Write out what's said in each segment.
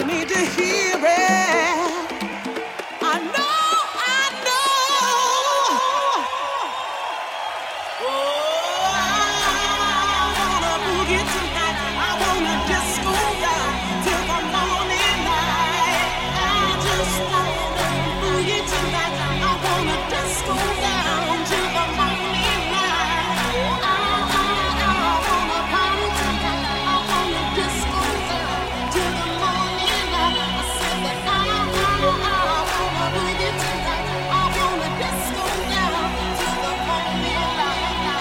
need to hear it. I know, I know. Oh, I wanna boogie tonight. I wanna disco down till the morning light. I just wanna boogie tonight. I wanna disco down till the morning light. I wanna party tonight. I wanna disco down till the morning light. I said that I wanna boogie tonight. I wanna disco down till the morning light.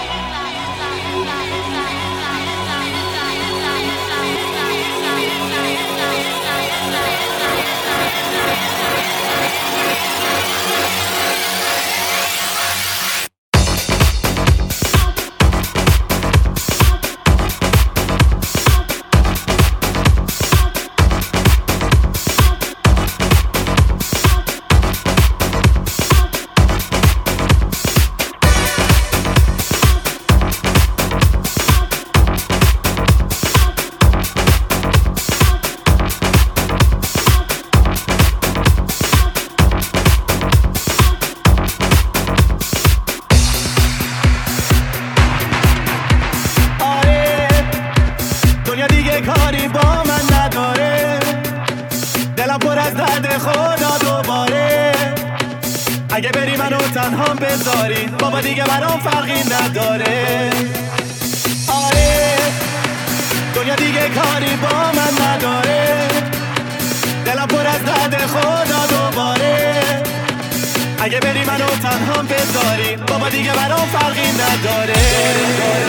دنیا دیگه کاری با من نداره، دلم پر از درد خدا دوباره. اگه بری منو تنها بذاری بابا دیگه برام فرقی نداره. آره دنیا دیگه کاری با من نداره، دلم پر از درد خدا دوباره. اگه بری منو تنها بذاری بابا دیگه برام فرقی نداره.